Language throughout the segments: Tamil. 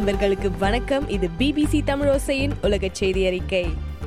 நண்பர்களுக்கு வணக்கம். இது BBC தமிழோசையின் உலக செய்தி அறிக்கை.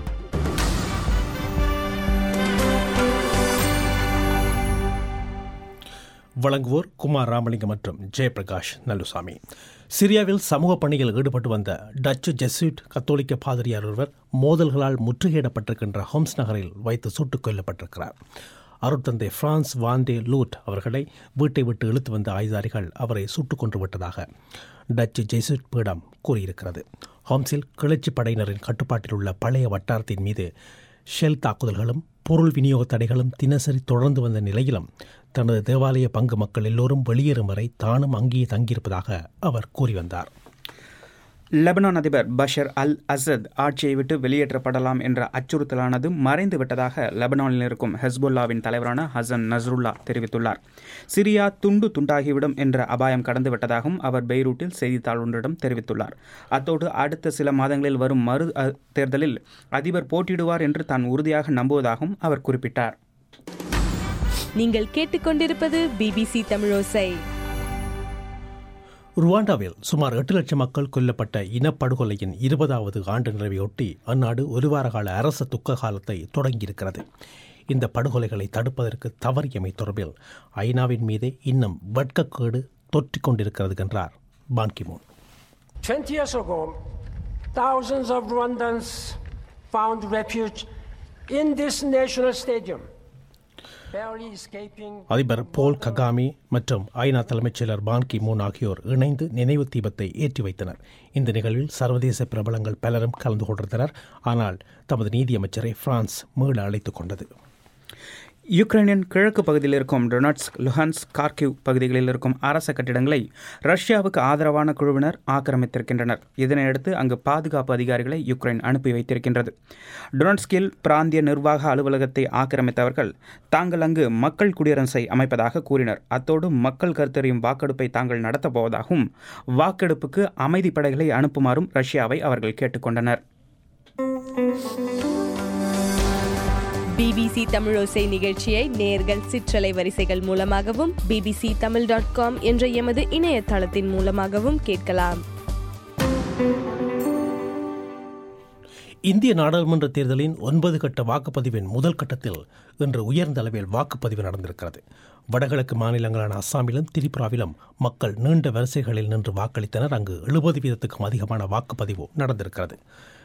வழங்குவோர் குமார் ராமலிங்கம் மற்றும் ஜெயபிரகாஷ் நல்லுசாமி. சிரியாவில் சமூக பணியில் ஈடுபட்டு வந்த டச்சு ஜெசுயிட் கத்தோலிக்க பாதிரியார் ஒருவர் மோதல்களால் முற்றுகையிடப்பட்டிருக்கின்ற ஹோம்ஸ் நகரில் வைத்து சுட்டுக் கொல்லப்பட்டிருக்கிறார். அருட்தந்தை பிரான்ஸ் வாண்டே லூட் அவர்களை வீட்டை விட்டு இழுத்து வந்த ஆயுதாரிகள் அவரை சுட்டுக் கொன்று விட்டதாக டச்சு ஜெசுயிட் பீடம் கூறியிருக்கிறது. ஹோம்ஸில் கிளர்ச்சி படையினரின் கட்டுப்பாட்டில் உள்ள பழைய வட்டாரத்தின் மீது ஷெல் தாக்குதல்களும் பொருள் விநியோக தடைகளும் தினசரி தொடர்ந்து வந்த நிலையிலும் தனது தேவாலய பங்கு மக்கள் எல்லோரும் வெளியேறும் வரை தானும் அங்கேயே தங்கியிருப்பதாக அவர் கூறி வந்தார். லெபனான் அதிபர் பஷர் அல் அசத் ஆட்சியை விட்டு வெளியேற்றப்படலாம் என்ற அச்சுறுத்தலானது மறைந்து விட்டதாக லெபனானில் இருக்கும் ஹெஸ்புல்லாவின் தலைவரான ஹசன் நஸ்ருல்லா தெரிவித்துள்ளார். சிரியா துண்டு துண்டாகிவிடும் என்ற அபாயம் கடந்து விட்டதாகவும் அவர் பெய்ரூட்டில் செய்தித்தாள் ஒன்றிடம் தெரிவித்துள்ளார். அத்தோடு அடுத்த சில மாதங்களில் வரும் மறு தேர்தலில் அதிபர் போட்டியிடுவார் என்று தான் உறுதியாக நம்புவதாகவும் அவர் குறிப்பிட்டார். நீங்கள் கேட்டுக்கொண்டிருப்பது BBC தமிழோசை. ருவாண்டாவில் சுமார் 8 லட்சம் மக்கள் கொல்லப்பட்ட இனப்படுகொலையின் 20வது ஆண்டு நிறைவையொட்டி அந்நாடு ஒரு வார கால அரச துக்க காலத்தை தொடங்கியிருக்கிறது. இந்த படுகொலைகளை தடுப்பதற்கு தவறியமை தொடர்பில் ஐநாவின் மீதே இன்னும் வெட்கக்கேடு தொற்றிக் கொண்டிருக்கிறது என்றார் Ban Ki Moon. 20 years ago, thousands of Rwandans found refuge in this national stadium. அதிபர் போல் ககாமி மற்றும் ஐநா தலைமைச் செயலர் பான் கி மூன் ஆகியோர் இணைந்து நினைவு தீபத்தை ஏற்றி வைத்தனர். இந்த நிகழ்வில் சர்வதேச பிரபலங்கள் பலரும் கலந்து கொண்டிருந்தனர். ஆனால் தமது நீதியமைச்சரை பிரான்ஸ் மீள அழைத்துக் கொண்டது. யுக்ரைனின் கிழக்கு பகுதியில் இருக்கும் டொனட்ஸ்க், லுஹான்ஸ்க், கார்கிவ் பகுதிகளில் இருக்கும் அரச கட்டிடங்களை ரஷ்யாவுக்கு ஆதரவான குழுவினர் ஆக்கிரமித்திருக்கின்றனர். இதனையடுத்து அங்கு பாதுகாப்பு அதிகாரிகளை யுக்ரைன் அனுப்பி வைத்திருக்கின்றது. டொனட்ஸ்கில் பிராந்திய நிர்வாக அலுவலகத்தை ஆக்கிரமித்தவர்கள் தாங்கள் அங்கு மக்கள் குடியரசை அமைப்பதாக கூறினர். அத்தோடு மக்கள் கருத்தறியும் வாக்கெடுப்பை தாங்கள் நடத்தப்போவதாகவும் வாக்கெடுப்புக்கு அமைதி படைகளை அனுப்புமாறும் ரஷ்யாவை அவர்கள் கேட்டுக்கொண்டனர். BBC தமிழோசை நிகழ்ச்சியை நேயர்கள் சிற்றலை வரிசைகள் மூலமாகவும் bbctamil.com என்ற எமது இணையதளத்தின் மூலமாகவும் கேட்கலாம். இந்திய நாடாளுமன்ற தேர்தலின் 9 கட்ட வாக்குப்பதிவின் முதல் கட்டத்தில் இன்று உயர்ந்த அளவில் வாக்குப்பதிவு நடந்திருக்கிறது. வடகிழக்கு மாநிலங்களான அஸ்ஸாமிலும் திரிபுராவிலும் மக்கள் நீண்ட வரிசைகளில் நின்று வாக்களித்தனர். அங்கு 70% அதிகமான வாக்குப்பதிவு நடந்திருக்கிறது.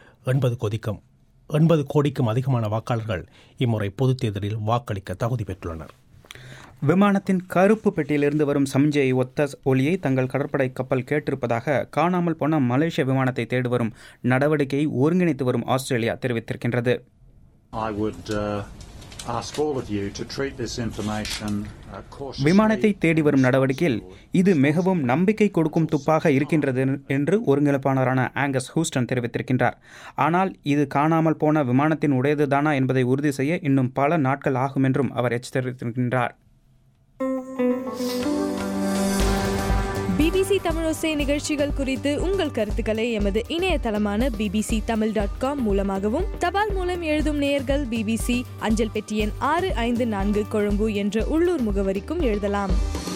80 கோடிக்கும் அதிகமான வாக்காளர்கள் இம்முறை பொதுத் தேர்தலில் வாக்களிக்க தகுதி பெற்றுள்ளனர். விமானத்தின் கருப்பு பெட்டியிலிருந்து வரும் சமிஞ்சையை ஒத்த ஒலியை தங்கள் கடற்படை கப்பல் கேட்டிருப்பதாக காணாமல் போன மலேசிய விமானத்தை தேடி வரும் நடவடிக்கையை ஒருங்கிணைத்து வரும் ஆஸ்திரேலியா தெரிவித்திருக்கின்றது. விமானத்தை தேடி வரும் நடவடிக்கையில் இது மிகவும் நம்பிக்கை கொடுக்கும் துப்பாக இருக்கின்றது என்று ஒருங்கிணைப்பாளரான ஆங்கஸ் ஹூஸ்டன் தெரிவித்திருக்கின்றார். ஆனால் இது காணாமல் போன விமானத்தின் உடையதுதானா என்பதை உறுதி செய்ய இன்னும் பல நாட்கள் ஆகும் என்றும் அவர் எச்சரித்திருக்கின்றார். BBC தமிழோசை நிகழ்ச்சிகள் குறித்து உங்கள் கருத்துக்களை எமது இணையதளமான bbctamil.com மூலமாகவும் தபால் மூலம் எழுதும் நேயர்கள் BBC அஞ்சல் பெட்டி எண் 654 கொழும்பு என்ற உள்ளூர் முகவரிக்கும் எழுதலாம்.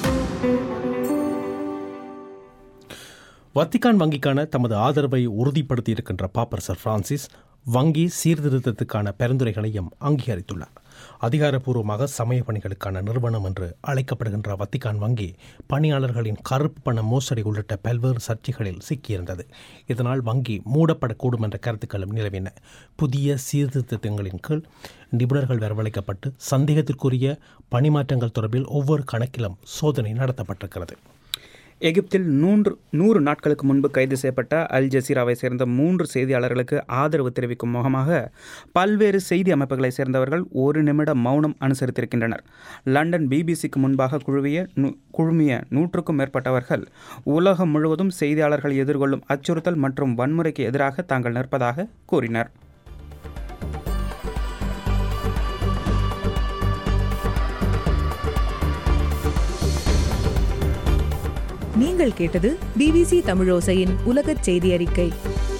வத்திக்கான் வங்கிக்கான தமது ஆதரவை உறுதிப்படுத்தியிருக்கின்ற பாப்பர் சர் பிரான்சிஸ் வங்கி சீர்திருத்தத்துக்கான பரிந்துரைகளையும் அங்கீகரித்துள்ளார். அதிகாரப்பூர்வமாக சமய பணிகளுக்கான நிறுவனம் என்று அழைக்கப்படுகின்ற வத்திக்கான் வங்கி பணியாளர்களின் கருப்பு பண மோசடி உள்ளிட்ட பல்வேறு சர்ச்சைகளில் சிக்கியிருந்தது. இதனால் வங்கி மூடப்படக்கூடும் என்ற கருத்துக்களும் நிலவின. புதிய சீர்திருத்தங்களின் கீழ் நிபுணர்கள் வரவழைக்கப்பட்டு சந்தேகத்திற்குரிய பணிமாற்றங்கள் தொடர்பில் ஒவ்வொரு கணக்கிலும் சோதனை நடத்தப்பட்டிருக்கிறது. எகிப்தில் 100 நாட்களுக்கு முன்பு கைது செய்யப்பட்ட அல் ஜசீராவை சேர்ந்த 3 செய்தியாளர்களுக்கு ஆதரவு தெரிவிக்கும் முகமாக பல்வேறு செய்தி அமைப்புகளை சேர்ந்தவர்கள் 1 நிமிட மௌனம் அனுசரித்திருக்கின்றனர். லண்டன் BBCக்கு முன்பாக குழுமிய 100க்கும் மேற்பட்டவர்கள் உலகம் முழுவதும் செய்தியாளர்கள் எதிர்கொள்ளும் அச்சுறுத்தல் மற்றும் வன்முறைக்கு எதிராக தாங்கள் நிற்பதாக கூறினர். நீங்கள் கேட்டது BBC தமிழோசையின் உலகச் செய்தி அறிக்கை.